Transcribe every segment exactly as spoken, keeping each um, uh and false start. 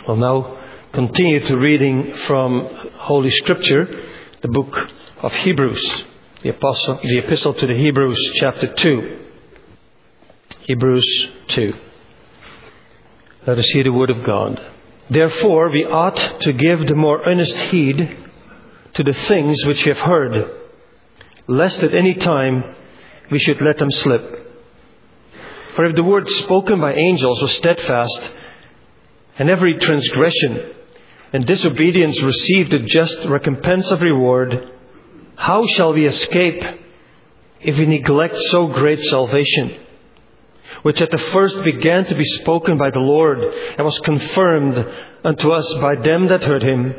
We'll now continue to reading from Holy Scripture, the book of Hebrews, the apostle, the epistle to the Hebrews, chapter two. Hebrews two. Let us hear the word of God. Therefore we ought to give the more earnest heed to the things which we have heard, lest at any time we should let them slip. For if the word spoken by angels was steadfast, and every transgression and disobedience received a just recompense of reward, how shall we escape if we neglect so great salvation, which at the first began to be spoken by the Lord, and was confirmed unto us by them that heard him,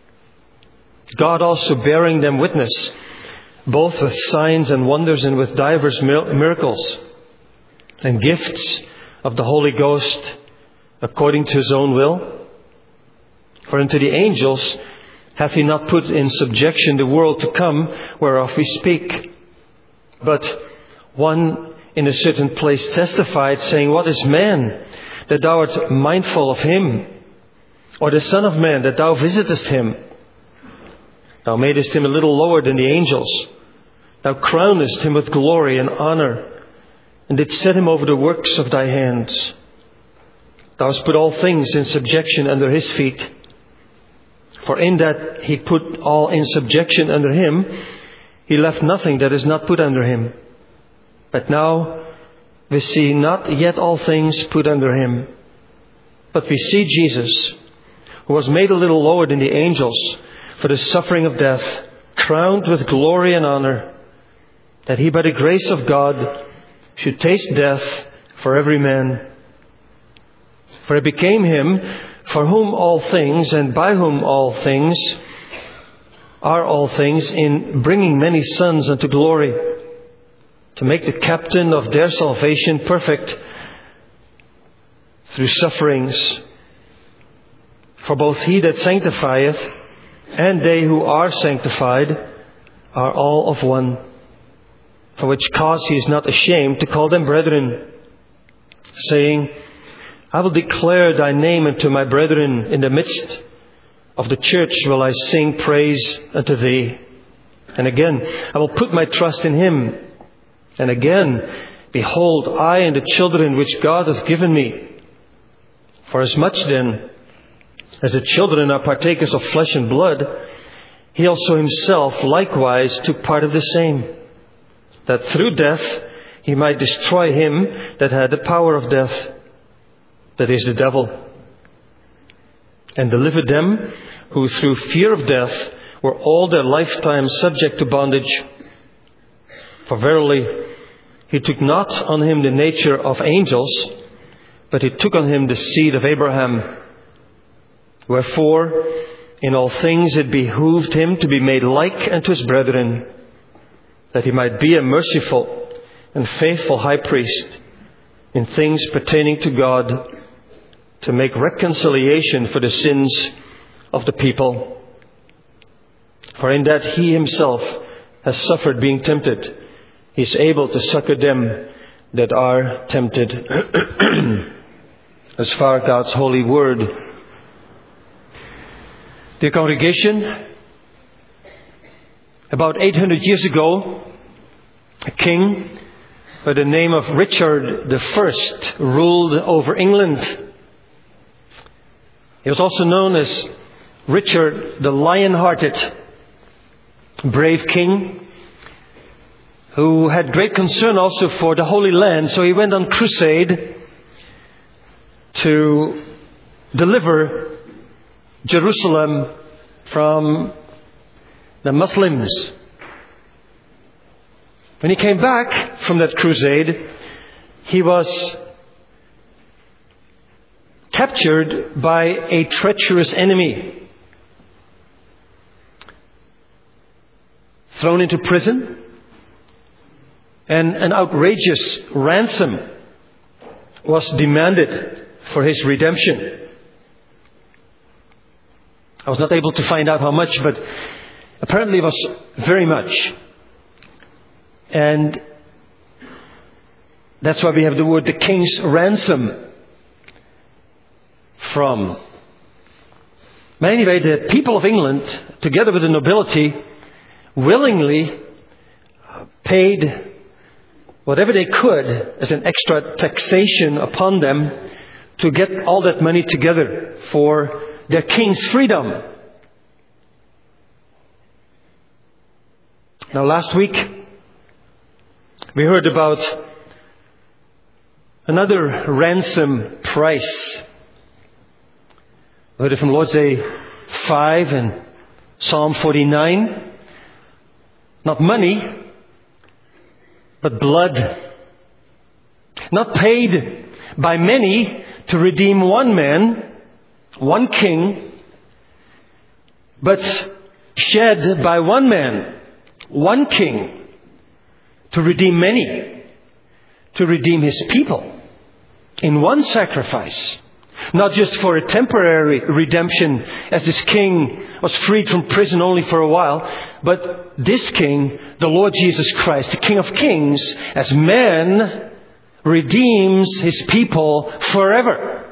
God also bearing them witness, both with signs and wonders and with divers miracles and gifts of the Holy Ghost, according to his own will? For unto the angels hath he not put in subjection the world to come, whereof we speak. But one in a certain place testified, saying, What is man, that thou art mindful of him? Or the Son of Man, that thou visitest him? Thou madest him a little lower than the angels. Thou crownest him with glory and honor, and didst set him over the works of thy hands. Thou hast put all things in subjection under his feet. For in that he put all in subjection under him, he left nothing that is not put under him. But now we see not yet all things put under him, but we see Jesus, who was made a little lower than the angels for the suffering of death, crowned with glory and honor, that he by the grace of God should taste death for every man. For it became him for whom all things and by whom all things are all things, in bringing many sons unto glory, to make the captain of their salvation perfect through sufferings. For both he that sanctifieth and they who are sanctified are all of one. For which cause he is not ashamed to call them brethren, saying, I will declare thy name unto my brethren. In the midst of the church will I sing praise unto thee. And again, I will put my trust in him. And again, behold, I and the children which God hath given me. For as much then as the children are partakers of flesh and blood, he also himself likewise took part of the same, that through death he might destroy him that had the power of death, that is the devil, and delivered them who through fear of death were all their lifetime subject to bondage. For verily, he took not on him the nature of angels, but he took on him the seed of Abraham. Wherefore, in all things it behooved him to be made like unto his brethren, that he might be a merciful and faithful high priest in things pertaining to God, to make reconciliation for the sins of the people. For in that he himself has suffered being tempted, he is able to succor them that are tempted. As far as God's holy word. Dear congregation, about eight hundred years ago, a king by the name of Richard the First ruled over England. He was also known as Richard the Lion-Hearted, brave king who had great concern also for the Holy Land. So he went on crusade to deliver Jerusalem from the Muslims. When he came back from that crusade, he was captured by a treacherous enemy, thrown into prison, and an outrageous ransom was demanded for his redemption. I was not able to find out how much, but apparently it was very much. And that's why we have the word the king's ransom, from But anyway, the people of England, together with the nobility, willingly paid whatever they could as an extra taxation upon them to get all that money together for their king's freedom. Now, last week, we heard about another ransom price. We heard it from Lord's Day five and Psalm forty-nine. Not money, but blood. Not paid by many to redeem one man, one king, but shed by one man, one king, to redeem many, to redeem his people in one sacrifice. Not just for a temporary redemption, as this king was freed from prison only for a while, but this king, the Lord Jesus Christ, the King of Kings, as man, redeems his people forever.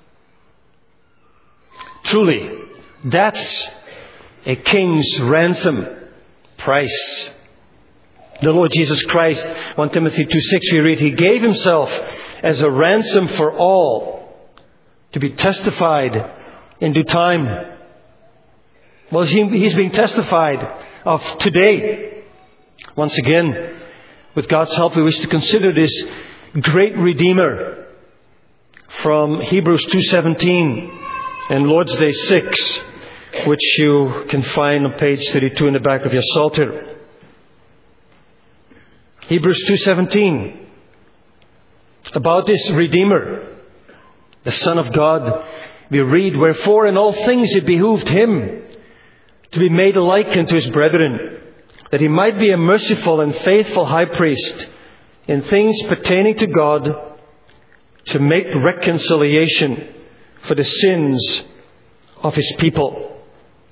Truly, that's a king's ransom price. The Lord Jesus Christ, First Timothy two six, we read, He gave Himself as a ransom for all, to be testified in due time. Well, He's being testified of today. Once again, with God's help, we wish to consider this great Redeemer from Hebrews two seventeen and Lord's Day six, which you can find on page thirty-two in the back of your Psalter. Hebrews two seventeen, about this Redeemer, the Son of God, we read, Wherefore in all things it behooved Him to be made alike unto His brethren, that He might be a merciful and faithful high priest in things pertaining to God, to make reconciliation for the sins of His people.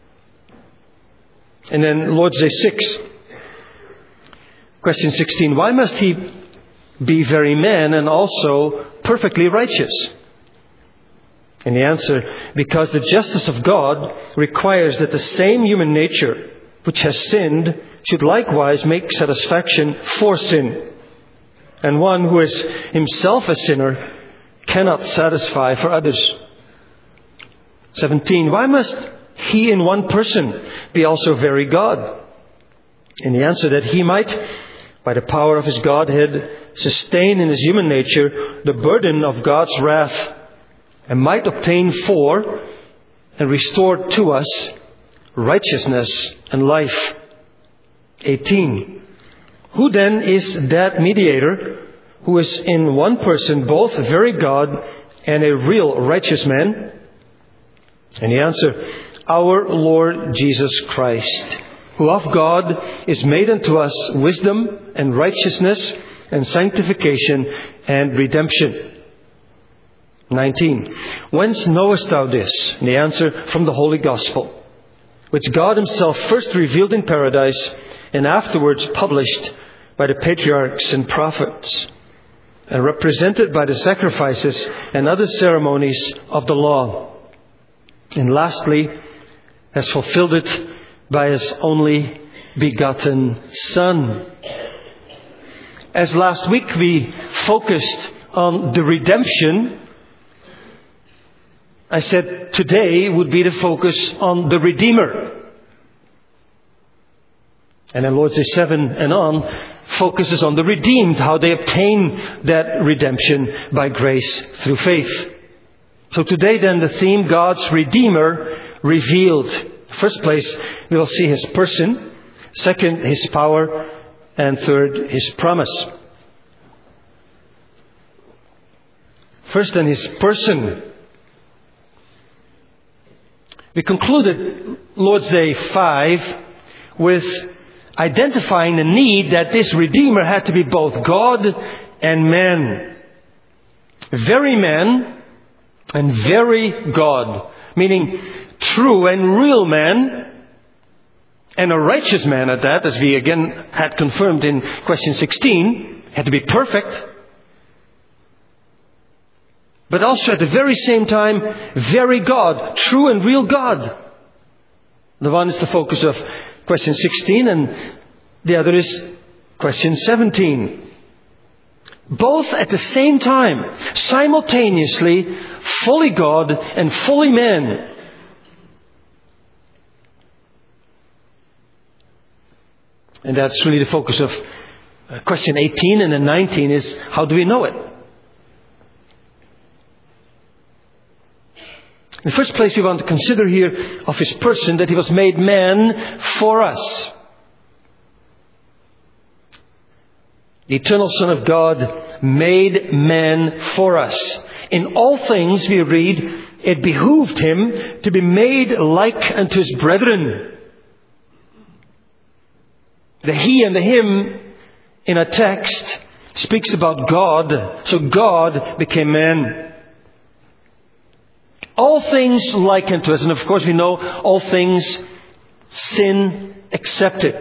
And then Lord's Day six, question sixteen, Why must He be very man and also perfectly righteous? And the answer, because the justice of God requires that the same human nature which has sinned should likewise make satisfaction for sin. And one who is himself a sinner cannot satisfy for others. seventeen. Why must He in one person be also very God? And the answer, that He might, by the power of His Godhead, sustain in His human nature the burden of God's wrath, and might obtain for and restore to us righteousness and life. eighteen. Who then is that mediator who is in one person both very God and a real righteous man? And the answer, our Lord Jesus Christ, who of God is made unto us wisdom and righteousness and sanctification and redemption. nineteen. Whence knowest thou this? And the answer, from the Holy Gospel, which God Himself first revealed in paradise and afterwards published by the patriarchs and prophets, and represented by the sacrifices and other ceremonies of the law. And lastly, has fulfilled it by His only begotten Son. As last week we focused on the redemption, I said today would be the focus on the Redeemer. And then Lord's Day seven and on focuses on the redeemed, how they obtain that redemption by grace through faith. So today then the theme, God's Redeemer revealed. First place, we will see His person. Second, His power. And third, His promise. First then, His person. We concluded Lord's Day five with identifying the need that this Redeemer had to be both God and man. Very man and very God. Meaning true and real man, and a righteous man at that, as we again had confirmed in question sixteen, had to be perfect. but also at the very same time, very God, true and real God. The one is the focus of question sixteen, and the other is question seventeen. Both at the same time, simultaneously, fully God and fully man. And that's really the focus of question eighteen, and then nineteen is, how do we know it? In the first place, we want to consider here of His person that He was made man for us. The eternal Son of God made man for us. In all things, we read, it behooved Him to be made like unto His brethren. The He and the Him in a text speaks about God. So God became man. All things like unto us. And of course we know all things sin accepted.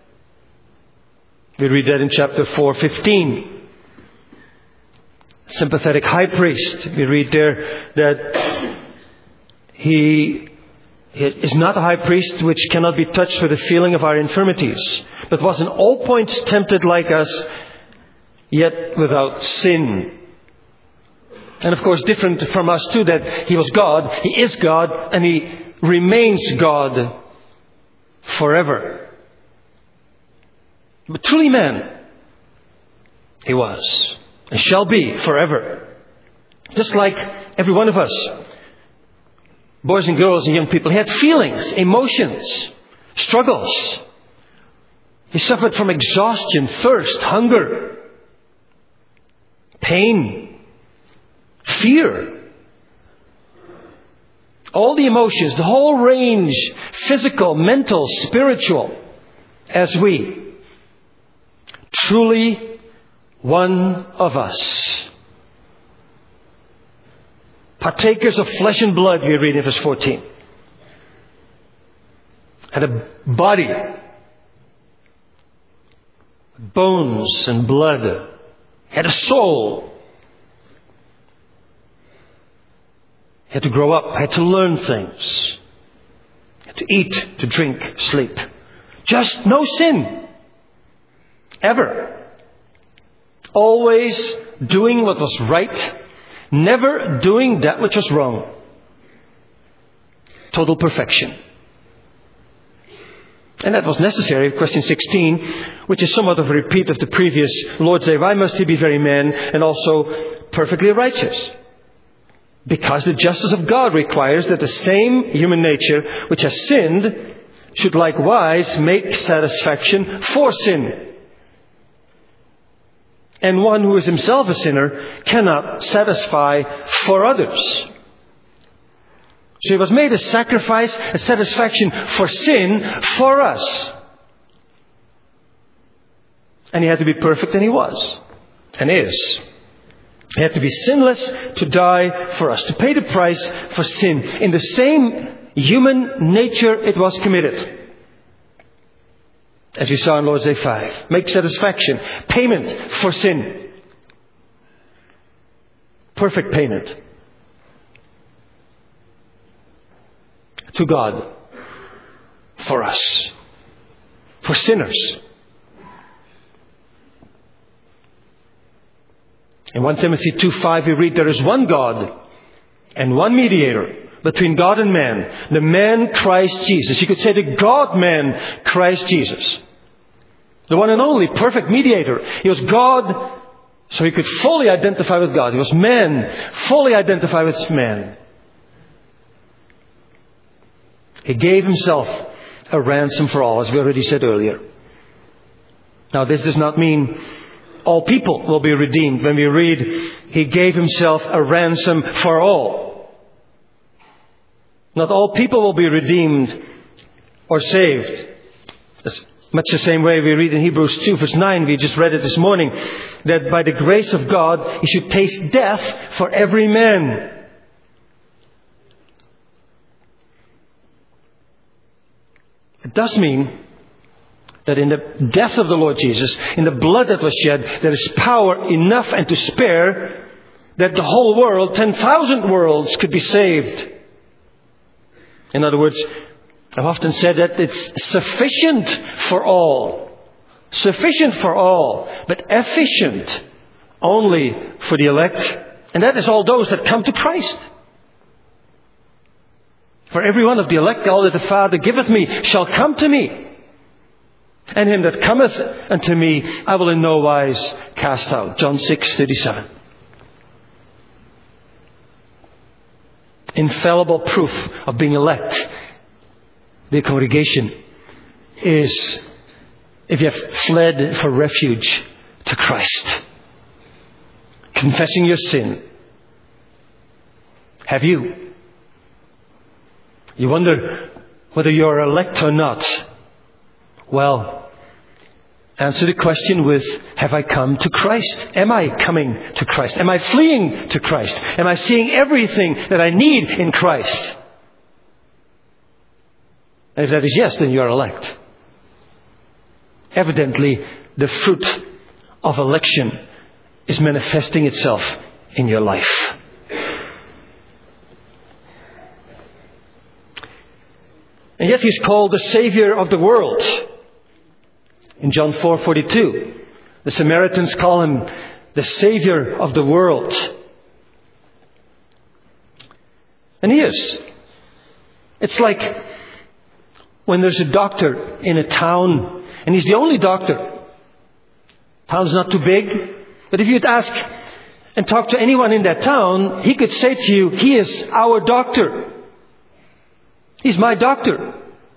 We read that in chapter four fifteen. Sympathetic high priest. We read there that He is not a high priest which cannot be touched with the feeling of our infirmities, but was in all points tempted like us, yet without sin. And of course different from us too, that He was God, He is God, and He remains God forever. But truly man, He was, and shall be forever. Just like every one of us, boys and girls and young people, He had feelings, emotions, struggles. He suffered from exhaustion, thirst, hunger, pain, fear. All the emotions, the whole range, physical, mental, spiritual, as we. Truly one of us. Partakers of flesh and blood, we read in verse fourteen. Had a body, bones and blood. Had a soul. Had to grow up, had to learn things. Had to eat, to drink, sleep. Just no sin. Ever. Always doing what was right. Never doing that which was wrong. Total perfection. And that was necessary, question sixteen, which is somewhat of a repeat of the previous Lord's Day. Why must He be very man and also perfectly righteous? Because the justice of God requires that the same human nature which has sinned should likewise make satisfaction for sin. And one who is himself a sinner cannot satisfy for others. So He was made a sacrifice, a satisfaction for sin for us. And He had to be perfect, and He was. And is. He had to be sinless to die for us, to pay the price for sin. In the same human nature it was committed. As you saw in Lord's Day five. Make satisfaction. Payment for sin. Perfect payment. To God. For us. For sinners. In First Timothy two five we read, there is one God and one mediator between God and man, the man Christ Jesus. You could say the God-man Christ Jesus. The one and only perfect mediator. He was God, so He could fully identify with God. He was man, fully identify with man. He gave Himself a ransom for all, as we already said earlier. Now this does not mean all people will be redeemed. When we read, He gave Himself a ransom for all. Not all people will be redeemed or saved. That's much the same way we read in Hebrews two verse nine, we just read it this morning, that by the grace of God, He should taste death for every man. It does mean that in the death of the Lord Jesus, in the blood that was shed, there is power enough and to spare that the whole world, ten thousand worlds, could be saved. In other words, I've often said that it's sufficient for all. Sufficient for all, but efficient only for the elect. And that is all those that come to Christ. For every one of the elect, all that the Father giveth me shall come to me. And him that cometh unto me, I will in no wise cast out. John six thirty-seven. Infallible proof of being elect, the congregation, is if you have fled for refuge to Christ, confessing your sin. Have you? You wonder whether you're elect or not. Well, answer the question with, have I come to Christ? Am I coming to Christ? Am I fleeing to Christ? Am I seeing everything that I need in Christ? And if that is yes, then you are elect. Evidently, the fruit of election is manifesting itself in your life. And yet he's called the Savior of the world. In John four forty-two, the Samaritans call him the Savior of the world. And he is. It's like when there's a doctor in a town, and he's the only doctor. Town's not too big, but if you'd ask and talk to anyone in that town, he could say to you, he is our doctor. He's my doctor.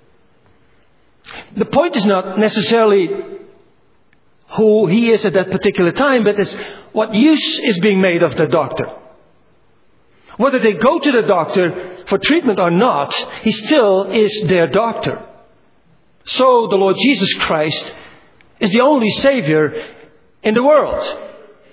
The point is not necessarily who he is at that particular time, but it's what use is being made of the doctor. Whether they go to the doctor for treatment or not, he still is their doctor. So the Lord Jesus Christ is the only Savior in the world.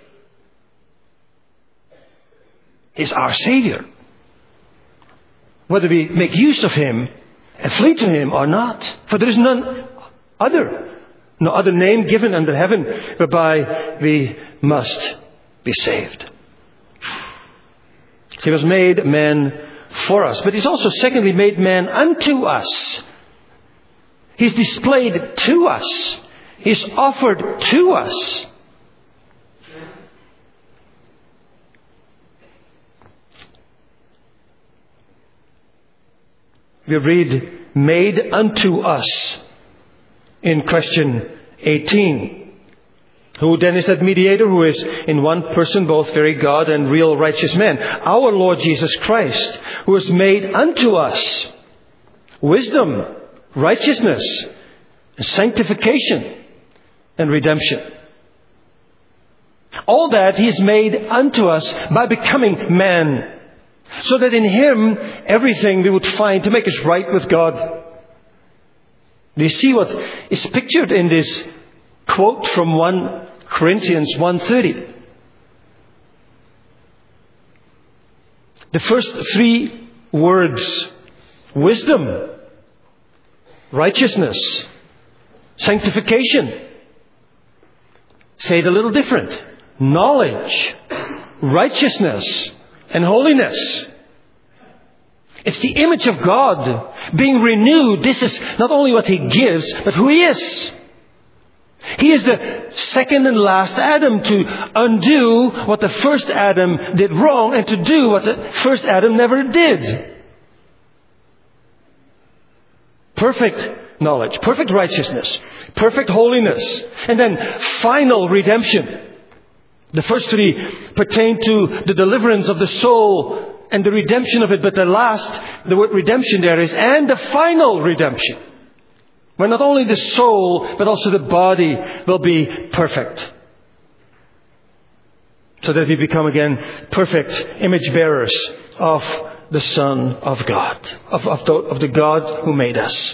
He's our Savior. Whether we make use of him and flee to him or not. For there is none other. No other name given under heaven whereby we must be saved. He was made man for us. But he's also secondly made man unto us. He's displayed to us. He's offered to us. We read, made unto us in question eighteen. Who then is that mediator who is in one person both very God and real righteous man? Our Lord Jesus Christ, who is made unto us wisdom, righteousness, sanctification, and redemption. All that He's made unto us by becoming man. So that in Him, everything we would find to make us right with God. Do you see what is pictured in this quote from First Corinthians one thirty? The first three words, wisdom, righteousness, sanctification, say it a little different. Knowledge, righteousness, and holiness. It's the image of God being renewed. This is not only what He gives, but who He is. He is the second and last Adam to undo what the first Adam did wrong and to do what the first Adam never did. Perfect knowledge, perfect righteousness, perfect holiness, and then final redemption. The first three pertain to the deliverance of the soul and the redemption of it. But the last, the word redemption there is, and the final redemption. Where not only the soul, but also the body will be perfect. So that we become again perfect image bearers of the Son of God. Of, of, the, of the God who made us.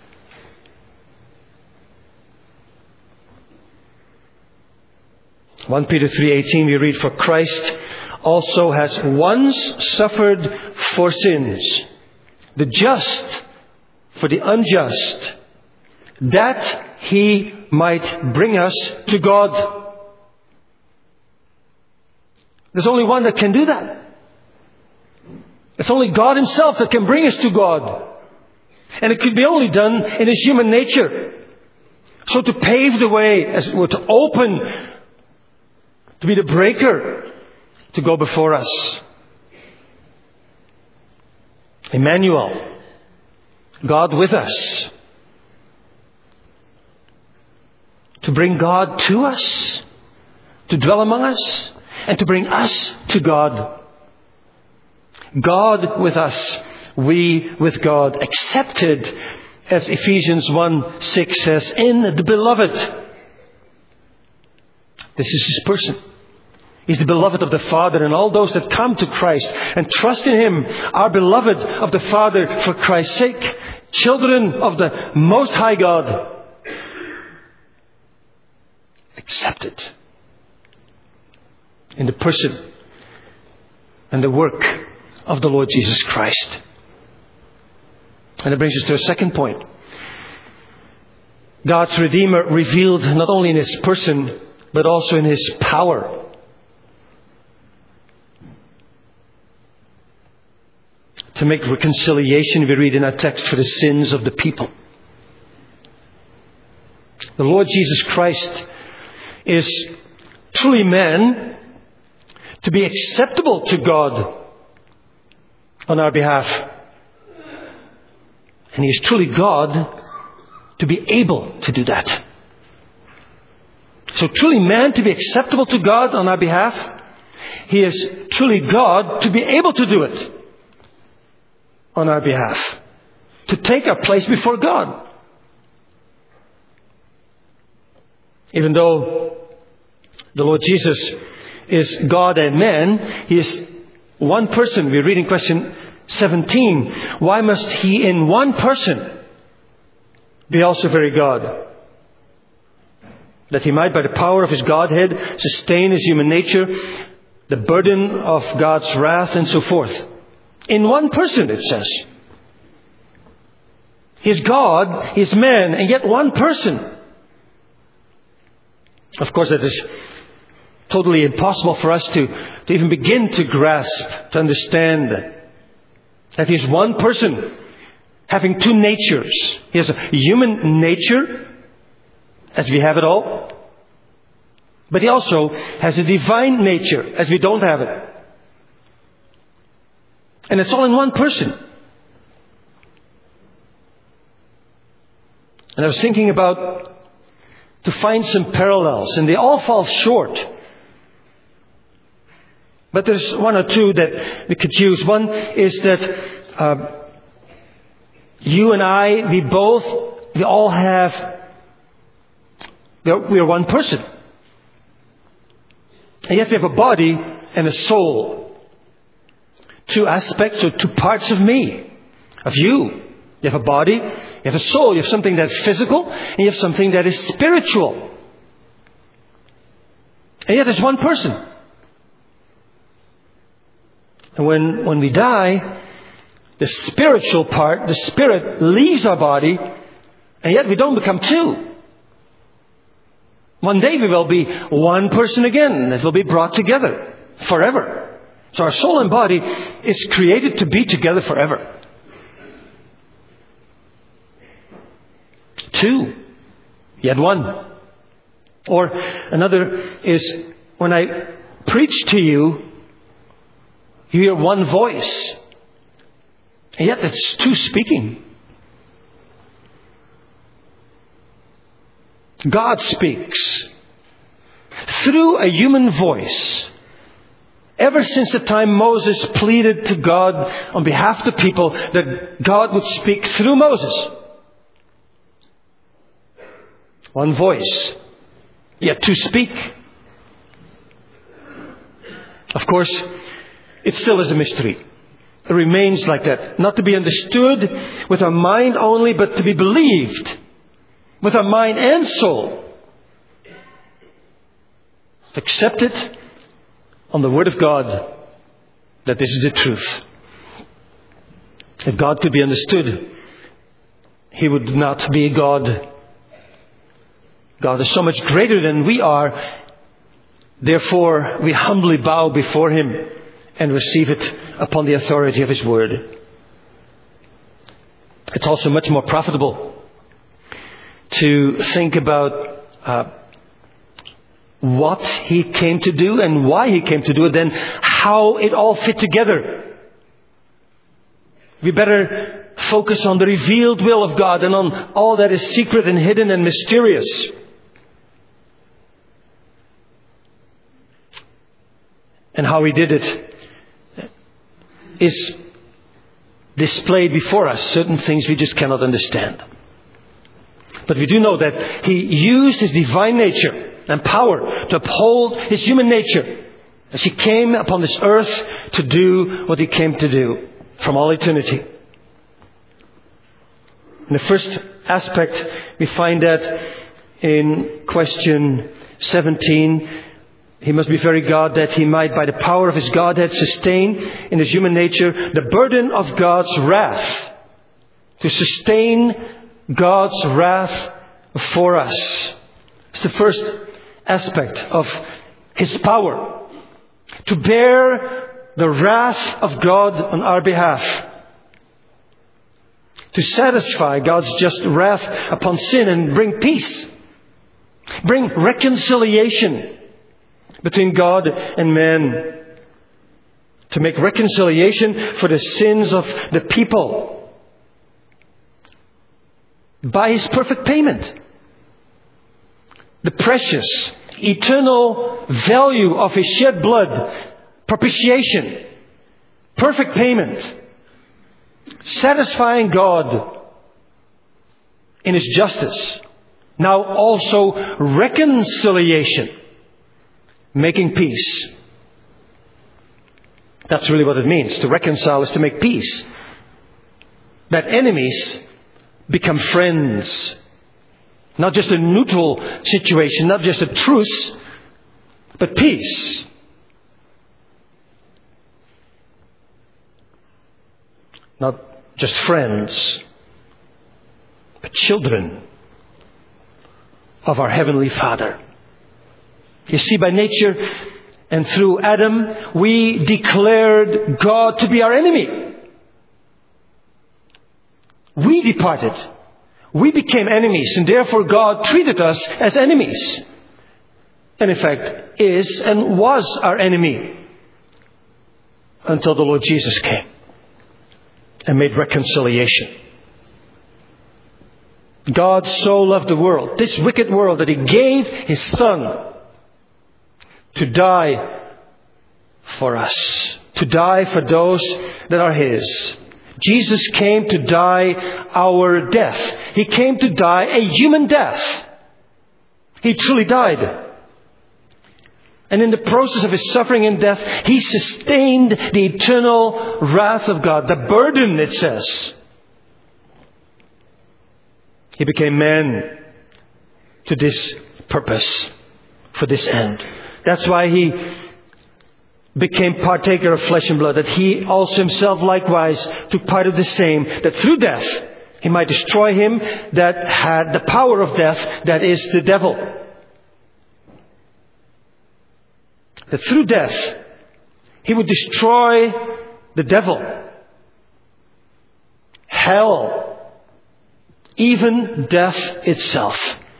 First Peter three eighteen we read, for Christ also has once suffered for sins, the just for the unjust, that He might bring us to God. There's only one that can do that. It's only God Himself that can bring us to God. And it could be only done in His human nature. So to pave the way, as it were, to open, to be the breaker, to go before us. Emmanuel, God with us. To bring God to us, to dwell among us, and to bring us to God. God with us, we with God, accepted, as Ephesians one six says, in the Beloved. This is His person. He's the beloved of the Father, and all those that come to Christ and trust in Him are beloved of the Father for Christ's sake, children of the Most High God. Accepted in the person and the work of the Lord Jesus Christ. And it brings us to a second point. God's Redeemer revealed not only in His person, but also in His power. To make reconciliation, we read in our text, for the sins of the people. The Lord Jesus Christ is truly man to be acceptable to God on our behalf. And He is truly God to be able to do that. So truly man to be acceptable to God on our behalf. He is truly God to be able to do it on our behalf. To take our place before God. Even though the Lord Jesus is God and man, He is one person. We read in question seventeen. Why must He in one person be also very God? That He might by the power of His Godhead sustain His human nature, the burden of God's wrath and so forth. In one person, it says. He is God, He is man, and yet one person. Of course, that is totally impossible for us to, to even begin to grasp, to understand that He is one person having two natures. He has a human nature, as we have it all. But He also has a divine nature, as we don't have it. And it's all in one person. And I was thinking about to find some parallels, and they all fall short. But there's one or two that we could use. One is that uh, you and I, we both, we all have, we are one person. And yet we have a body and a soul. Two aspects or two parts of me, of you. You have a body, you have a soul, you have something that's physical, and you have something that is spiritual. And yet there's one person. And when, when we die, the spiritual part, the spirit leaves our body, and yet we don't become two. One day we will be one person again that will be brought together forever. So our soul and body is created to be together forever. Two, yet one. Or another is when I preach to you, you hear one voice. And yet it's two speaking. God speaks through a human voice. Ever since the time Moses pleaded to God on behalf of the people that God would speak through Moses. One voice, yet to speak. Of course, it still is a mystery. It remains like that. Not to be understood with our mind only, but to be believed with our mind and soul. Accepted on the Word of God that this is the truth. If God could be understood, He would not be a God. God is so much greater than we are, Therefore, we humbly bow before Him and receive it upon the authority of His Word. It's also much more profitable to think about uh, what He came to do and why He came to do it than how it all fit together. We better focus on the revealed will of God and on all that is secret and hidden and mysterious. And how He did it is displayed before us. Certain things we just cannot understand. But we do know that He used His divine nature and power to uphold His human nature as He came upon this earth to do what He came to do from all eternity. In the first aspect, we find that in question seventeen. He must be very God that He might, by the power of His Godhead, sustain in His human nature the burden of God's wrath. To sustain God's wrath for us. It's the first aspect of His power. To bear the wrath of God on our behalf. To satisfy God's just wrath upon sin and bring peace. Bring reconciliation between God and man. To make reconciliation for the sins of the people. By His perfect payment. The precious, eternal value of His shed blood. Propitiation. Perfect payment. Satisfying God in His justice. Now also reconciliation. Making peace. That's really what it means. To reconcile is to make peace. That enemies become friends. Not just a neutral situation, not just a truce, but peace. Not just friends, but children of our Heavenly Father. You see, by nature and through Adam, we declared God to be our enemy. We departed. We became enemies, and therefore God treated us as enemies. And in fact, is and was our enemy until the Lord Jesus came and made reconciliation. God so loved the world, this wicked world, that He gave His Son to die for us. To die for those that are His. Jesus came to die our death. He came to die a human death. He truly died. And in the process of His suffering and death, He sustained the eternal wrath of God. The burden, it says. He became man to this purpose, for this end. That's why He became partaker of flesh and blood. That He also Himself likewise took part of the same. That through death He might destroy him that had the power of death, that is the devil. That through death He would destroy the devil. Hell. Even death itself.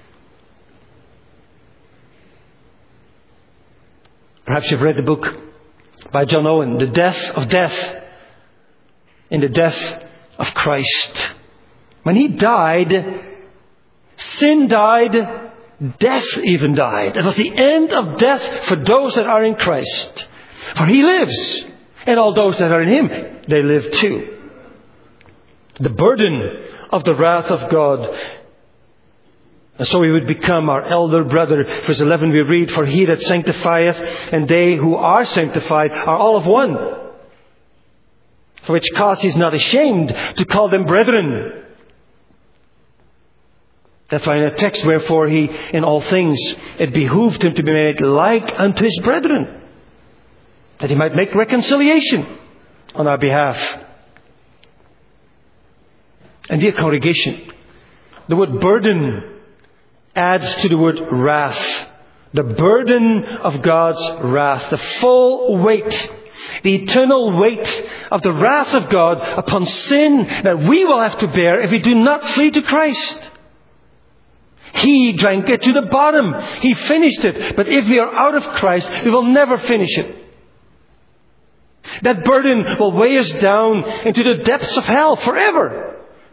Perhaps you've read the book by John Owen, The Death of Death, in the death of Christ. When He died, sin died, death even died. It was the end of death for those that are in Christ. For He lives, and all those that are in Him, they live too. The burden of the wrath of God. And so He would become our elder brother. Verse eleven we read, for He that sanctifieth and they who are sanctified are all of one. For which cause He's not ashamed to call them brethren. That's why in the text, wherefore He in all things it behooved Him to be made like unto His brethren, that He might make reconciliation on our behalf. And dear congregation, the word burden adds to the word wrath The burden of God's wrath, the full weight, the eternal weight of the wrath of God upon sin that we will have to bear if we do not flee to Christ. He drank it to the bottom. He finished it. But if we are out of Christ, we will never finish it. That burden will weigh us down into the depths of hell forever.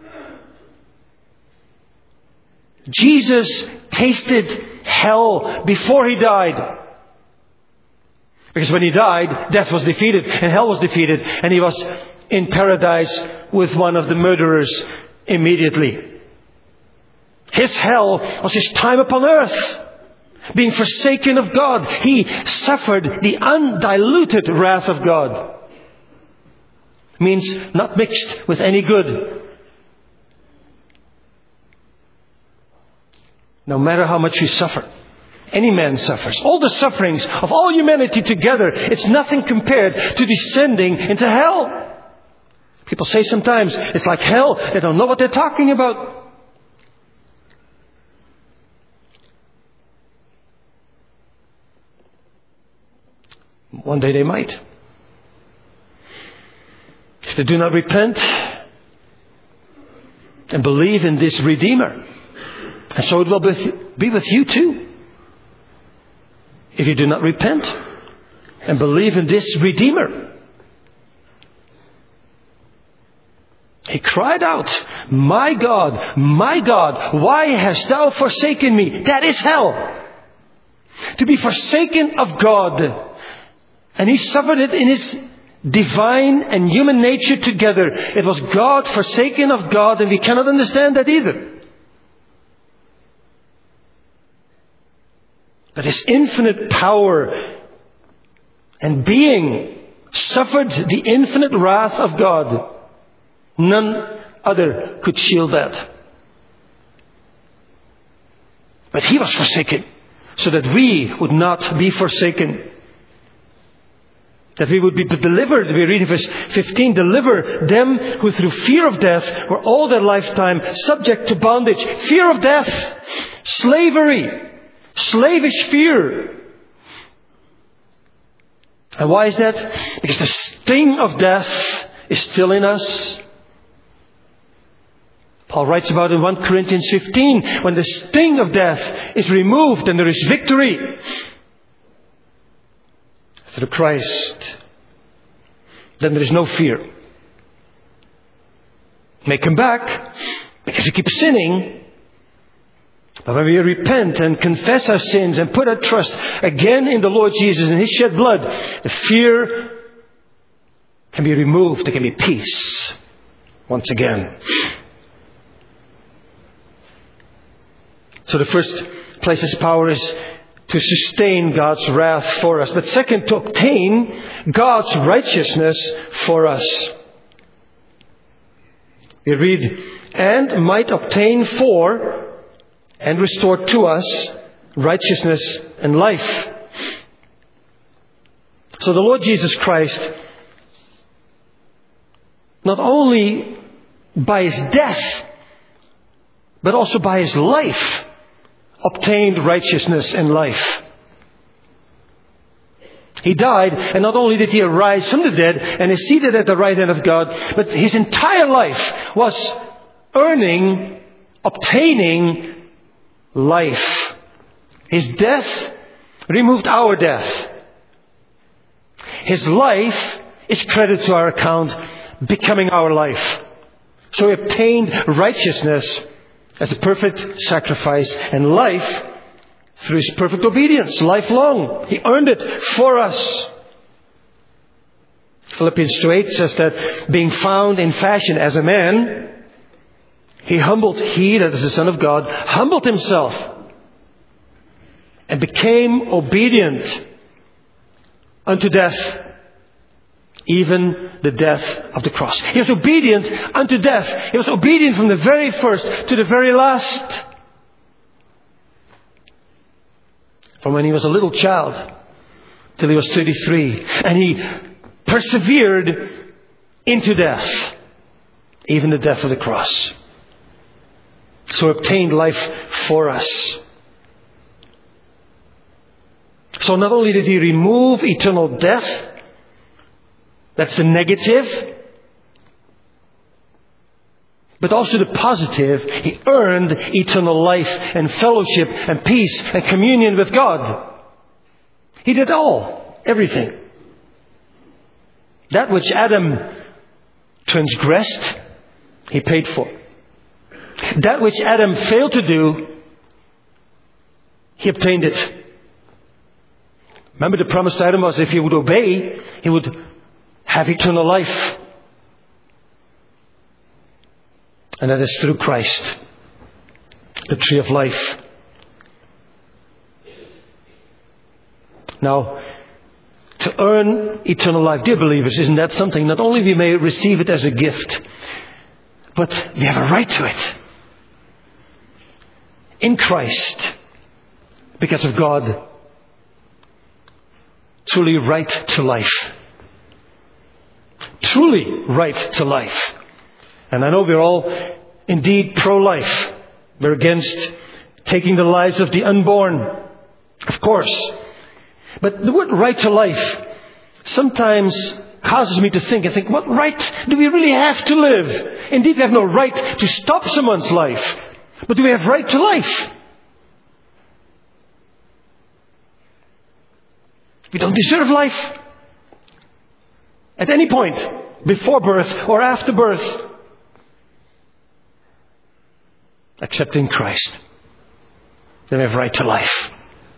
Jesus tasted hell before He died. Because when He died, death was defeated and hell was defeated. And He was in paradise with one of the murderers immediately. His hell was His time upon earth. Being forsaken of God. He suffered the undiluted wrath of God. Means not mixed with any good. No matter how much we suffer. Any man suffers. All the sufferings of all humanity together, it's nothing compared to descending into hell. People say sometimes, it's like hell. They don't know what they're talking about. One day they might. If they do not repent and believe in this Redeemer. And so it will be with you too. If you do not repent and believe in this Redeemer. He cried out, "My God, my God, why hast thou forsaken me?" That is hell. To be forsaken of God. And He suffered it in His divine and human nature together. It was God forsaken of God, and we cannot understand that either. But His infinite power and being suffered the infinite wrath of God. None other could shield that. But He was forsaken so that we would not be forsaken. That we would be delivered. We read in verse fifteen, deliver them who through fear of death were all their lifetime subject to bondage. Fear of death. Slavery. Slavish fear. And why is that? Because the sting of death is still in us. Paul writes about in First Corinthians fifteen, when the sting of death is removed and there is victory. Through Christ, then there is no fear. May come back because we keep sinning. But when we repent and confess our sins and put our trust again in the Lord Jesus and His shed blood, the fear can be removed. There can be peace once again. So the first place His power is to sustain God's wrath for us. But second, to obtain God's righteousness for us. We read, and might obtain for and restore to us righteousness and life. So the Lord Jesus Christ, not only by His death, but also by His life, obtained righteousness and life. He died, and not only did He arise from the dead and is seated at the right hand of God, but His entire life was earning, obtaining life. His death removed our death. His life is credited to our account, becoming our life. So He obtained righteousness as a perfect sacrifice, and life through His perfect obedience, lifelong. He earned it for us. Philippians two eight says that being found in fashion as a man, He humbled, He, that is the Son of God, humbled Himself and became obedient unto death, even the death of the cross. He was obedient unto death. He was obedient from the very first to the very last. From when He was a little child till He was thirty-three. And He persevered into death. Even the death of the cross. So obtained life for us. So not only did He remove eternal death, that's the negative, but also the positive. He earned eternal life and fellowship and peace and communion with God. He did all, everything. That which Adam transgressed, He paid for. That which Adam failed to do, He obtained it. Remember, the promise to Adam was if he would obey, he would have eternal life. And that is through Christ, the tree of life. Now, to earn eternal life, dear believers, isn't that something? Not only we may receive it as a gift, but we have a right to it. In Christ, because of God, truly right to life. Truly right to life. And I know we're all indeed pro-life. We're against taking the lives of the unborn, of course. But the word right to life sometimes causes me to think and think, what right do we really have to live? Indeed, we have no right to stop someone's life. But do we have right to life? We don't deserve life at any point, before birth or after birth, except in Christ. Then we have right to life.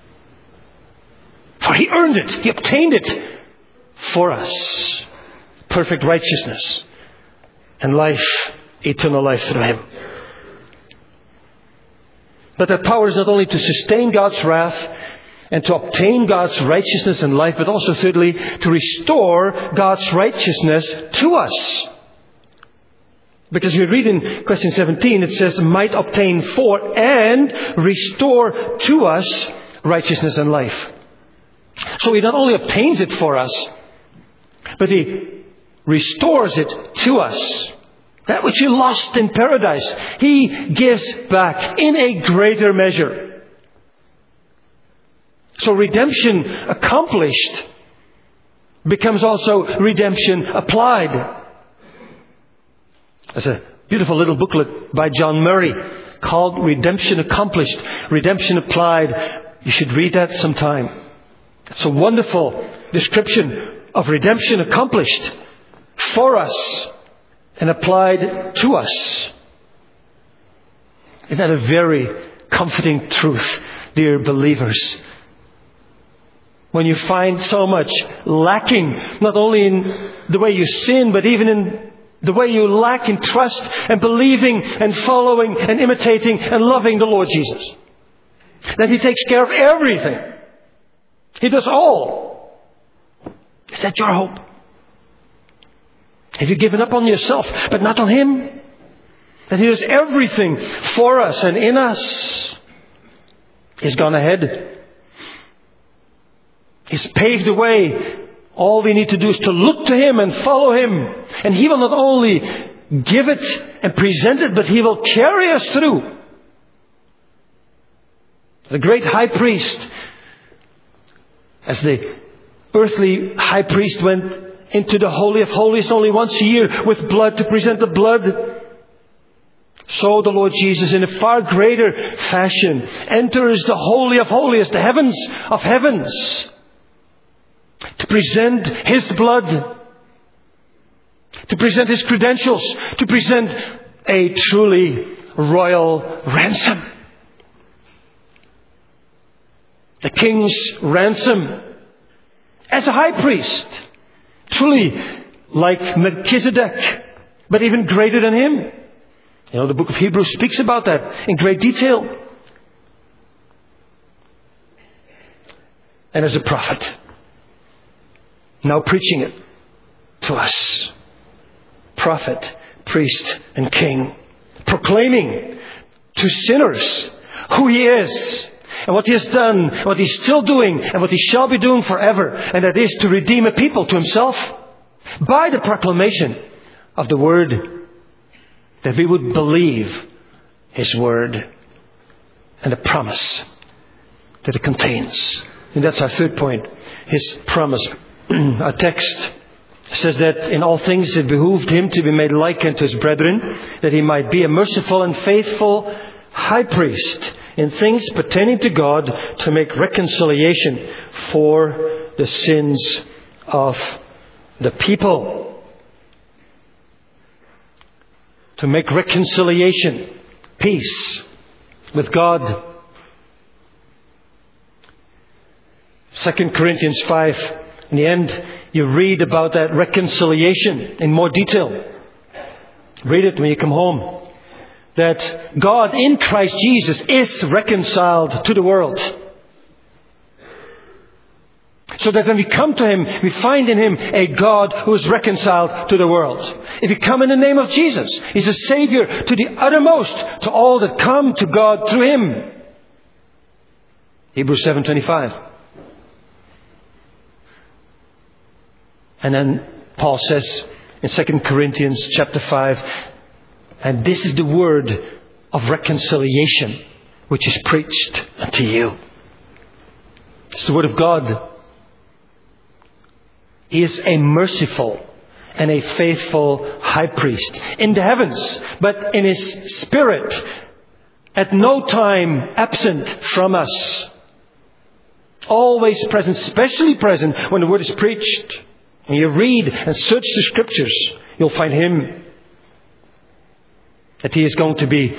For He earned it. He obtained it for us. Perfect righteousness and life, eternal life through Him. But that power is not only to sustain God's wrath and to obtain God's righteousness and life, but also thirdly, to restore God's righteousness to us. Because we read in question seventeen, it says, might obtain for and restore to us righteousness and life. So He not only obtains it for us, but He restores it to us. That which He lost in paradise, He gives back in a greater measure. So redemption accomplished becomes also redemption applied. There's a beautiful little booklet by John Murray called Redemption Accomplished, Redemption Applied. You should read that sometime. It's a wonderful description of redemption accomplished for us and applied to us. Isn't that a very comforting truth, dear believers? When you find so much lacking, not only in the way you sin, but even in the way you lack in trust and believing and following and imitating and loving the Lord Jesus. That He takes care of everything. He does all. Is that your hope? Have you given up on yourself, but not on Him? That He does everything for us and in us. He's gone ahead. He's paved the way. All we need to do is to look to Him and follow Him. And He will not only give it and present it, but He will carry us through. The great high priest, as the earthly high priest went into the Holy of Holies only once a year with blood to present the blood, so the Lord Jesus in a far greater fashion enters the Holy of Holies, the heavens of heavens, to present His blood, to present His credentials, to present a truly royal ransom. The king's ransom as a high priest, truly like Melchizedek, but even greater than him. You know, the book of Hebrews speaks about that in great detail. And as a prophet, now preaching it to us. Prophet, priest, and king. Proclaiming to sinners who He is. And what He has done, what He's still doing, and what He shall be doing forever. And that is to redeem a people to Himself by the proclamation of the Word. That we would believe His Word and the promise that it contains. And that's our third point. His promise. Our text says that in all things it behooved him to be made like unto his brethren, that he might be a merciful and faithful high priest in things pertaining to God, to make reconciliation for the sins of the people. To make reconciliation, peace with God. Second Corinthians five, in the end, you read about that reconciliation in more detail. Read it when you come home. That God in Christ Jesus is reconciled to the world. So that when we come to Him, we find in Him a God who is reconciled to the world. If you come in the name of Jesus, He's a Savior to the uttermost, to all that come to God through Him. Hebrews seven twenty-five. And then Paul says in Second Corinthians chapter five, and this is the word of reconciliation which is preached unto you. It's the word of God. He is a merciful and a faithful high priest in the heavens, but in His Spirit, at no time absent from us. Always present, especially present when the word is preached. When you read and search the Scriptures, you'll find Him. That He is going to be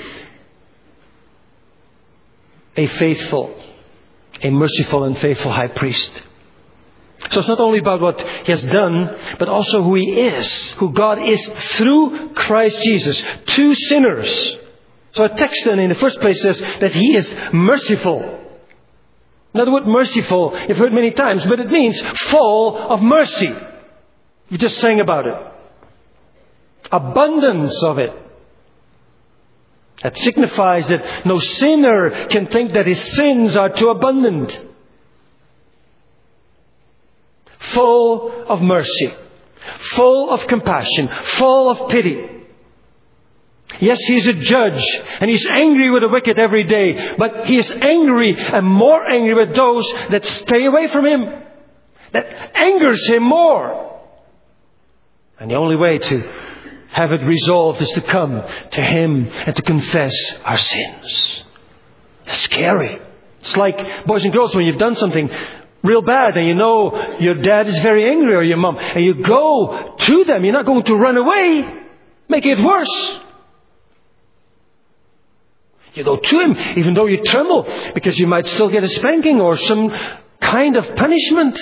a faithful, a merciful and faithful high priest. So it's not only about what He has done, but also who He is, who God is through Christ Jesus to sinners. So our text then in the first place says that He is merciful. Now the word merciful, you've heard many times, but it means full of mercy. We just sang about it. Abundance of it. That signifies that no sinner can think that his sins are too abundant. Full of mercy. Full of compassion. Full of pity. Yes, He is a judge and He's angry with the wicked every day. But He is angry and more angry with those that stay away from Him. That angers Him more. And the only way to have it resolved is to come to Him and to confess our sins. It's scary. It's like, boys and girls, when you've done something real bad and you know your dad is very angry or your mom, and you go to them, you're not going to run away, make it worse. You go to Him even though you tremble because you might still get a spanking or some kind of punishment.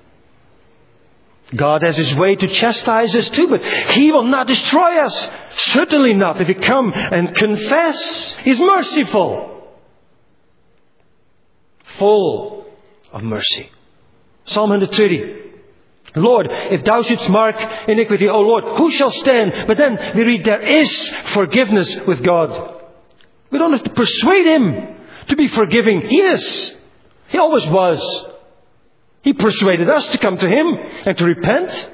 God has His way to chastise us too, but He will not destroy us. Certainly not if we come and confess. He's merciful. Full of mercy. Psalm one thirty. Lord, if Thou shouldst mark iniquity, O Lord, who shall stand? But then we read there is forgiveness with God. We don't have to persuade Him to be forgiving. He is. He always was. He persuaded us to come to Him and to repent.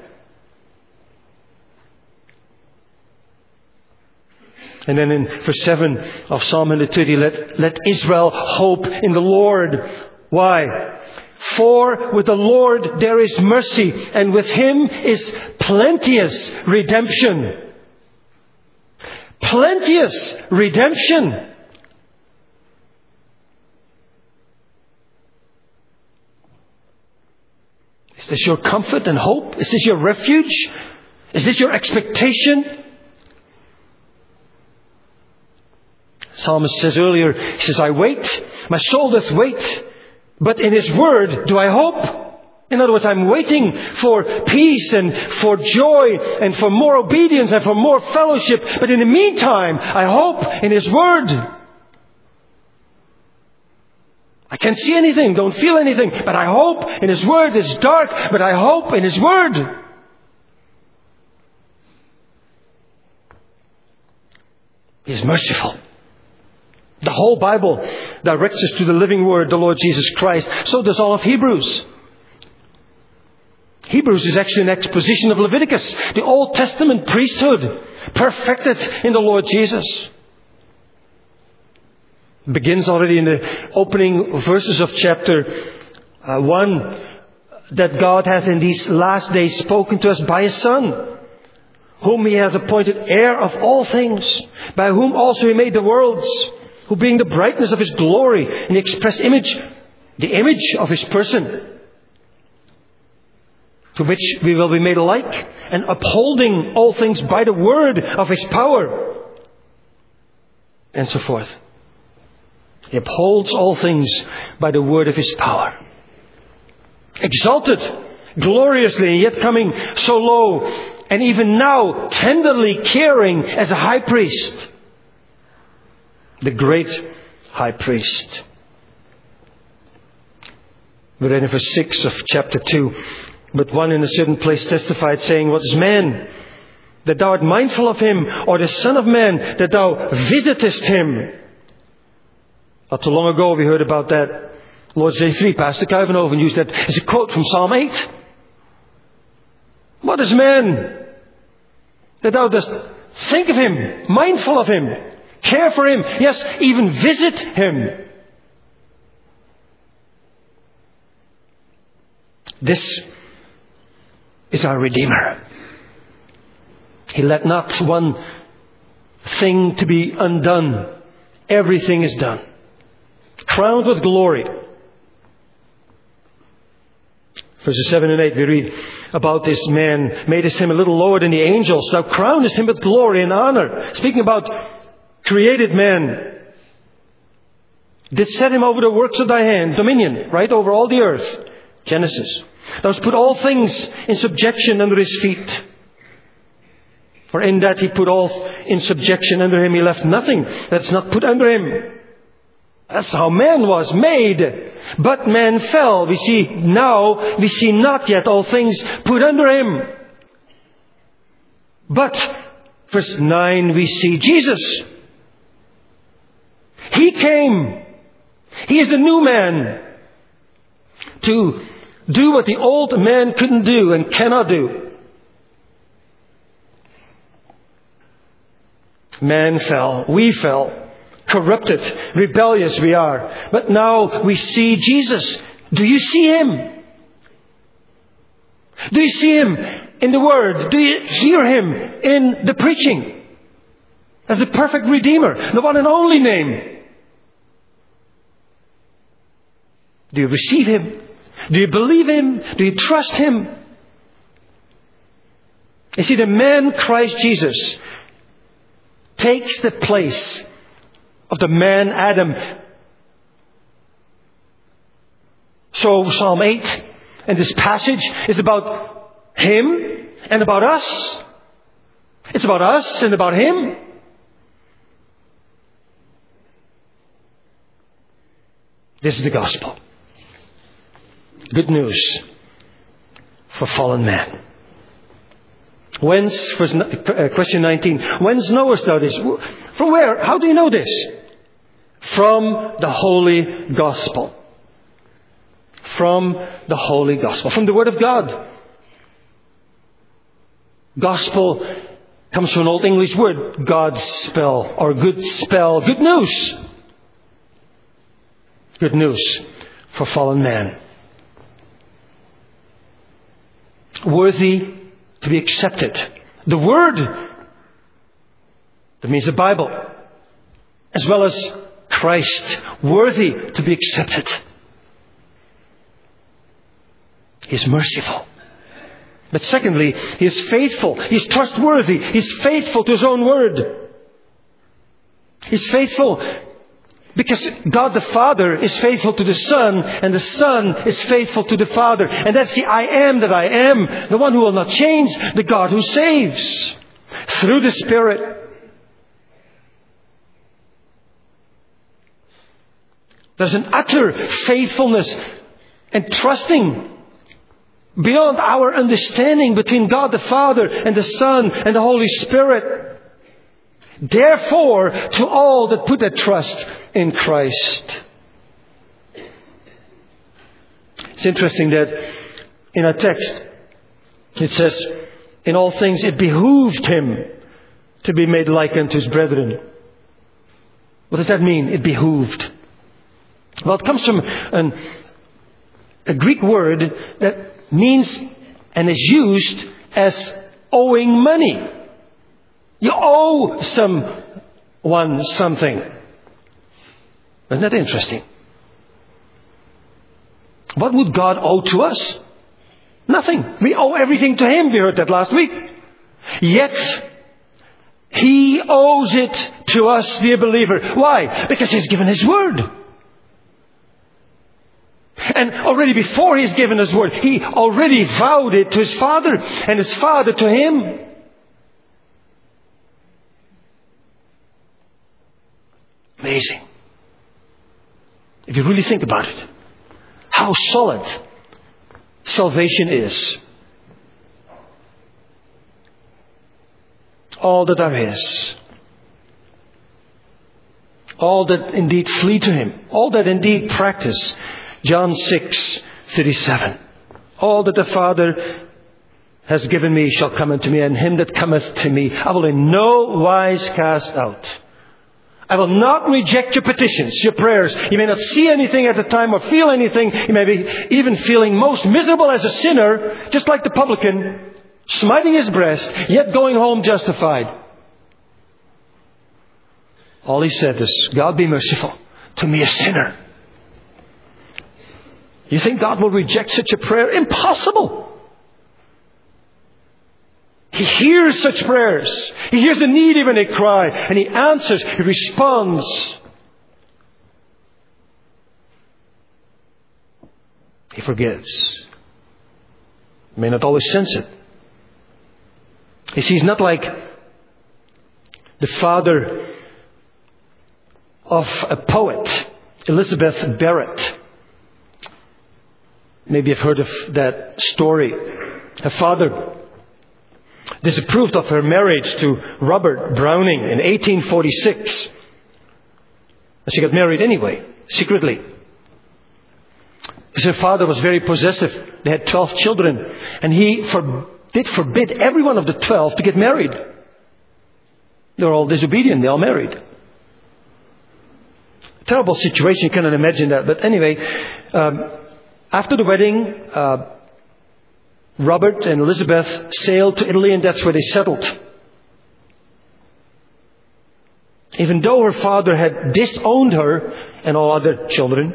And then in verse seven of Psalm one thirty, let, let Israel hope in the Lord. Why? For with the Lord there is mercy, and with Him is plenteous redemption. Plenteous redemption. Is this your comfort and hope? Is this your refuge? Is this your expectation? Psalmist says earlier, he says, I wait, my soul doth wait, but in His word do I hope. In other words, I'm waiting for peace and for joy and for more obedience and for more fellowship. But in the meantime, I hope in His word. I can't see anything, don't feel anything, but I hope in His word. It's dark, but I hope in His word. He is merciful. The whole Bible directs us to the living word, the Lord Jesus Christ. So does all of Hebrews. Hebrews is actually an exposition of Leviticus, the Old Testament priesthood, perfected in the Lord Jesus. It begins already in the opening verses of chapter Uh, one that God has in these last days spoken to us by His Son, whom He has appointed heir of all things, by whom also He made the worlds, who being the brightness of His glory and the express image, the image of His person, to which we will be made alike, and upholding all things by the word of His power, and so forth. He upholds all things by the word of His power. Exalted gloriously, yet coming so low, and even now tenderly caring as a high priest. The great high priest. We read in verse six of chapter two. But one in a certain place testified, saying, What is man, that thou art mindful of him, or the Son of Man, that thou visitest him? Not too long ago we heard about that. Lord's Day three, Pastor Kuivenhoven used that as a quote from Psalm eight. What is man, that thou dost think of him, mindful of him, care for him, yes, even visit him? This is our Redeemer. He let not one thing to be undone. Everything is done. Crowned with glory. Verses seven and eight we read about this man, madest him a little lower than the angels, thou crownest him with glory and honor. Speaking about created man. Didst set him over the works of thy hand, dominion, right over all the earth. Genesis. Thou hast put all things in subjection under his feet. For in that he put all in subjection under him, he left nothing that's not put under him. That's how man was made. But man fell. We see now, we see not yet all things put under him. But, verse nine, we see Jesus. He came. He is the new man. To do what the old man couldn't do and cannot do. Man fell. We fell. Corrupted. Rebellious we are. But now we see Jesus. Do you see Him? Do you see Him in the Word? Do you hear Him in the preaching? As the perfect Redeemer. The one and only name. Do you receive Him? Do you believe Him? Do you trust Him? You see, the man Christ Jesus takes the place of the man Adam. So Psalm eight and this passage is about Him and about us. It's about us and about Him. This is the gospel. Good news for fallen man. Whence, first, uh, question nineteen, whence knowest thou this? From where? How do you know this? From the Holy Gospel. From the Holy Gospel. From the Word of God. Gospel comes from an Old English word, God spell, or good spell, good news. Good news for fallen man. Worthy to be accepted. The Word, that means the Bible, as well as Christ, worthy to be accepted. He is merciful. But secondly, He is faithful. He is trustworthy. He is faithful to His own Word. He is faithful because God the Father is faithful to the Son, and the Son is faithful to the Father. And that's the I am that I am, the one who will not change, the God who saves through the Spirit. There's an utter faithfulness and trusting beyond our understanding between God the Father and the Son and the Holy Spirit. Therefore, to all that put their trust in Christ. It's interesting that in our text it says, in all things it behooved Him to be made like unto His brethren. What does that mean? It behooved. Well, it comes from an a Greek word that means and is used as owing money. You owe someone something. Isn't that interesting? What would God owe to us? Nothing. We owe everything to Him. We heard that last week. Yet, He owes it to us, dear believer. Why? Because He's given His word. And already before He's given His word, He already vowed it to His Father, and His Father to Him. Amazing. If you really think about it, how solid salvation is. All that there is. All that indeed flee to Him. All that indeed practice. John six thirty-seven. All that the Father has given me shall come unto me, and him that cometh to me I will in no wise cast out. I will not reject your petitions, your prayers. You may not see anything at the time or feel anything. You may be even feeling most miserable as a sinner, just like the publican, smiting his breast, yet going home justified. All he said is, God be merciful to me, a sinner. You think God will reject such a prayer? Impossible. He hears such prayers. He hears the needy when they cry. And He answers. He responds. He forgives. You may not always sense it. You see, He's not like the father of a poet, Elizabeth Barrett. Maybe you've heard of that story. Her father disapproved of her marriage to Robert Browning in eighteen forty-six. She got married anyway, secretly. Because her father was very possessive. They had twelve children. And he for, did forbid every one of the twelve to get married. They were all disobedient. They all married. Terrible situation. You cannot imagine that. But anyway, um, after the wedding, uh, Robert and Elizabeth sailed to Italy, and that's where they settled. Even though her father had disowned her and all other children,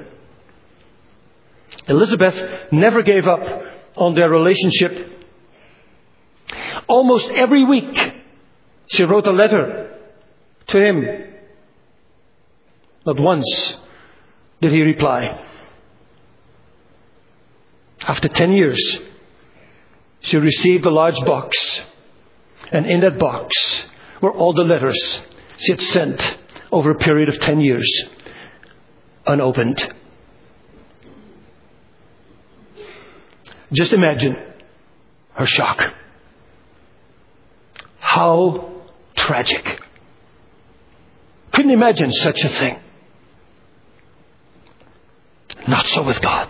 Elizabeth never gave up on their relationship. Almost every week, she wrote a letter to him. Not once did he reply. After ten years, she received a large box. And in that box were all the letters she had sent over a period of ten years, unopened. Just imagine her shock. How tragic. Couldn't imagine such a thing. Not so with God.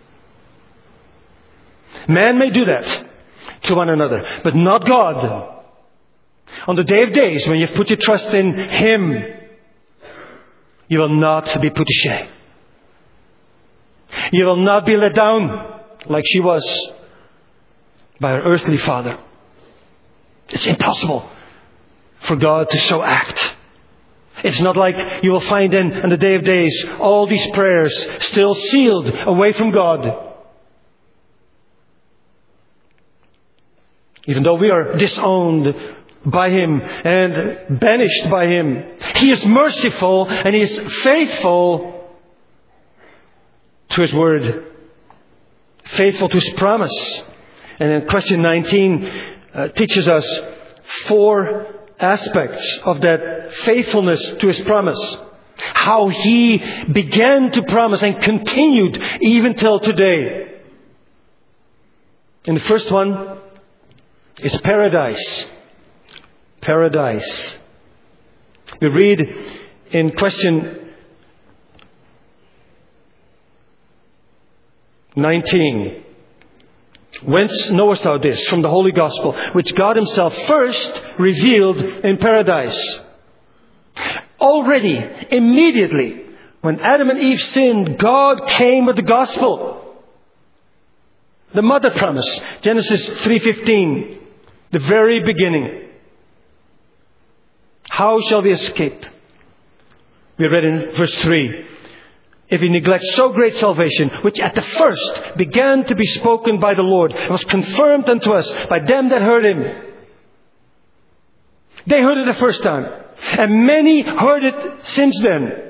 Man may do that to one another, but not God. On the day of days, when you've put your trust in Him, you will not be put to shame. You will not be let down like she was by her earthly father. It's impossible for God to so act. It's not like you will find in on the day of days all these prayers still sealed away from God. Even though we are disowned by Him and banished by Him, He is merciful and He is faithful to His word, faithful to His promise. And then question nineteen uh, teaches us four aspects of that faithfulness to His promise. How He began to promise and continued even till today. And the first one is paradise. Paradise. We read in question nineteen. Whence knowest thou this? From the Holy Gospel, which God Himself first revealed in paradise. Already, immediately, when Adam and Eve sinned, God came with the Gospel. The mother promise. Genesis three fifteen. The very beginning. How shall we escape? We read in verse three. If we neglect so great salvation, which at the first began to be spoken by the Lord, and was confirmed unto us by them that heard Him. They heard it the first time. And many heard it since then.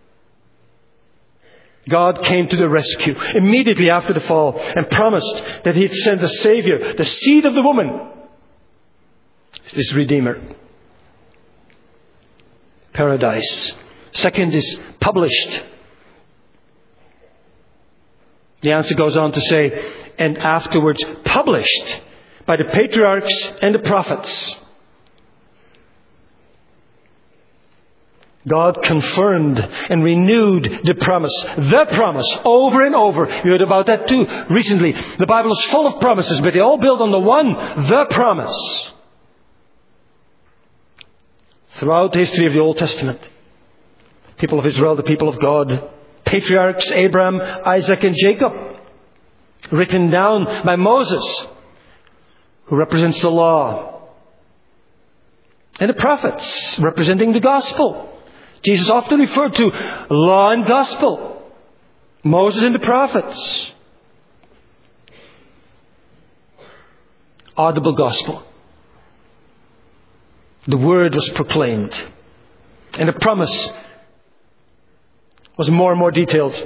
God came to the rescue immediately after the fall and promised that He'd send a Savior, the seed of the woman. This Redeemer. Paradise. Second is published. The answer goes on to say, and afterwards published by the patriarchs and the prophets. God confirmed and renewed the promise. The promise. Over and over. You heard about that too recently. The Bible is full of promises, but they all build on the one, the promise. Throughout the history of the Old Testament. People of Israel, the people of God. Patriarchs, Abraham, Isaac and Jacob. Written down by Moses, who represents the law. And the prophets, representing the gospel. Jesus often referred to law and gospel. Moses and the prophets. Audible gospel. The word was proclaimed. And the promise was more and more detailed.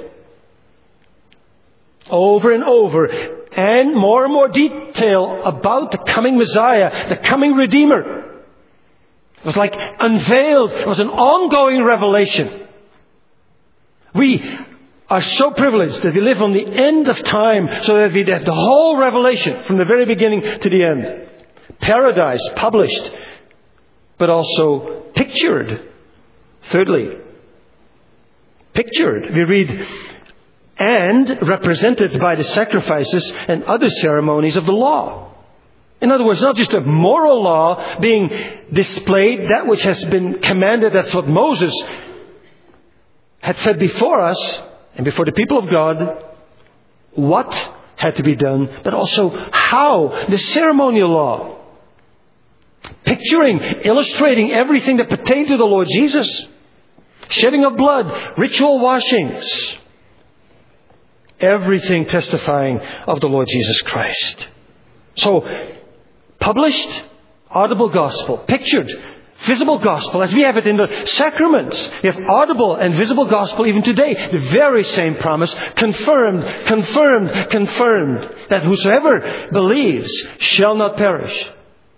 Over and over. And more and more detail about the coming Messiah, the coming Redeemer. It was like unveiled. It was an ongoing revelation. We are so privileged that we live on the end of time so that we have the whole revelation from the very beginning to the end. Paradise published, but also pictured. Thirdly, pictured. We read, and represented by the sacrifices and other ceremonies of the law. In other words, not just a moral law being displayed, that which has been commanded, that's what Moses had said before us and before the people of God, what had to be done, but also how, the ceremonial law. Picturing, illustrating everything that pertained to the Lord Jesus. Shedding of blood, ritual washings. Everything testifying of the Lord Jesus Christ. So, published, audible gospel, pictured, visible gospel, as we have it in the sacraments. We have audible and visible gospel even today. The very same promise, confirmed, confirmed, confirmed, that whosoever believes shall not perish.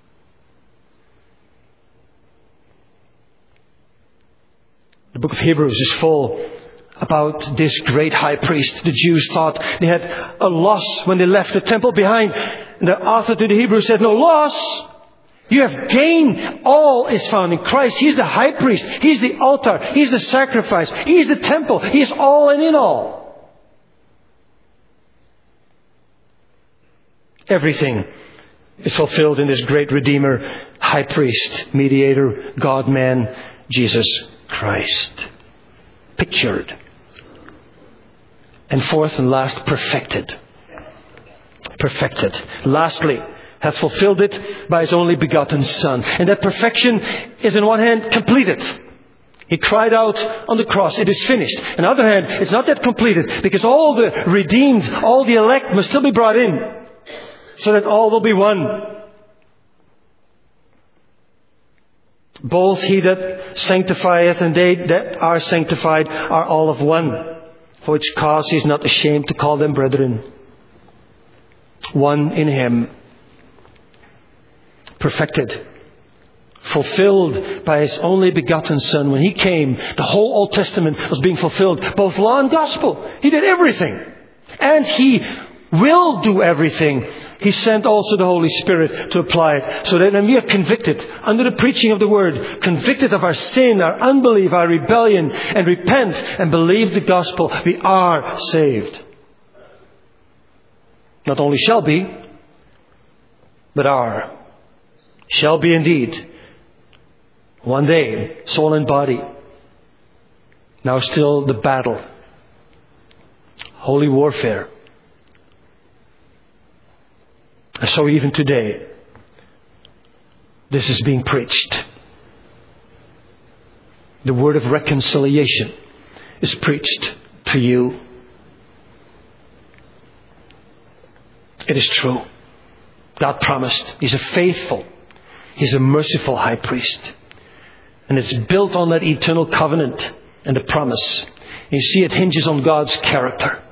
The book of Hebrews is full about this great high priest. The Jews thought they had a loss when they left the temple behind. The author to the Hebrews said, no loss. You have gained. All is found in Christ. He is the high priest. He is the altar. He is the sacrifice. He is the temple. He is all and in all. Everything is fulfilled in this great Redeemer, high priest, mediator, God-man, Jesus Christ. Pictured. And fourth and last, perfected. Perfected. Lastly, has fulfilled it by His only begotten Son. And that perfection is on one hand completed. He cried out on the cross, it is finished. On the other hand, it's not yet completed, because all the redeemed, all the elect must still be brought in, so that all will be one. Both He that sanctifieth and they that are sanctified are all of one. For which cause He is not ashamed to call them brethren. One in Him. Perfected. Fulfilled by His only begotten Son. When He came, the whole Old Testament was being fulfilled. Both law and gospel. He did everything. And He will do everything. He sent also the Holy Spirit to apply it. So that when we are convicted under the preaching of the Word, convicted of our sin, our unbelief, our rebellion, and repent and believe the gospel, we are saved. Not only shall be, but are. Shall be indeed. One day, soul and body. Now still the battle. Holy warfare. And so even today, this is being preached. The word of reconciliation is preached to you. It is true. God promised. He's a faithful, He's a merciful high priest. And it's built on that eternal covenant and the promise. You see, it hinges on God's character.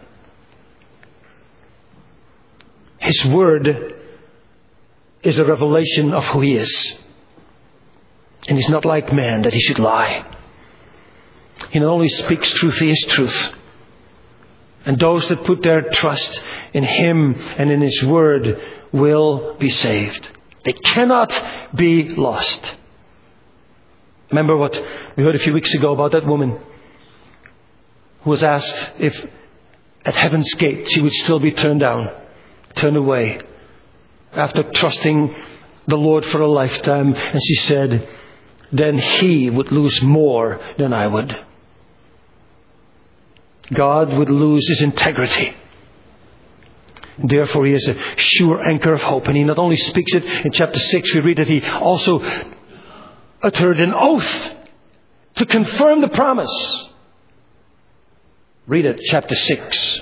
His word is a revelation of who He is. And He's not like man that He should lie. He not only speaks truth, He is truth. And those that put their trust in Him and in His word will be saved. They cannot be lost. Remember what we heard a few weeks ago about that woman who was asked if at heaven's gate she would still be turned down, turned away, after trusting the Lord for a lifetime. And she said, then He would lose more than I would. God would lose His integrity. Therefore, He is a sure anchor of hope. And He not only speaks it in chapter six, we read that He also uttered an oath to confirm the promise. Read it, chapter six.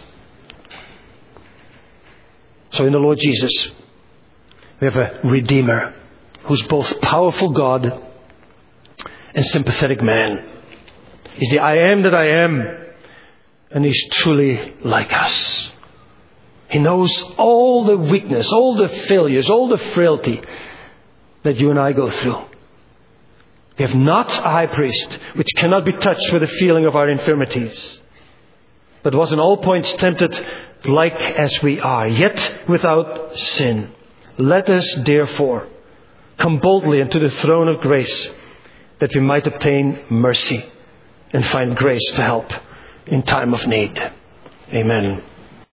So in the Lord Jesus, we have a Redeemer who's both powerful God and sympathetic man. He's the I am that I am. And He's truly like us. He knows all the weakness, all the failures, all the frailty that you and I go through. We have not a high priest which cannot be touched with the feeling of our infirmities, but was in all points tempted like as we are, yet without sin. Let us therefore come boldly unto the throne of grace, that we might obtain mercy and find grace to help in time of need. Amen.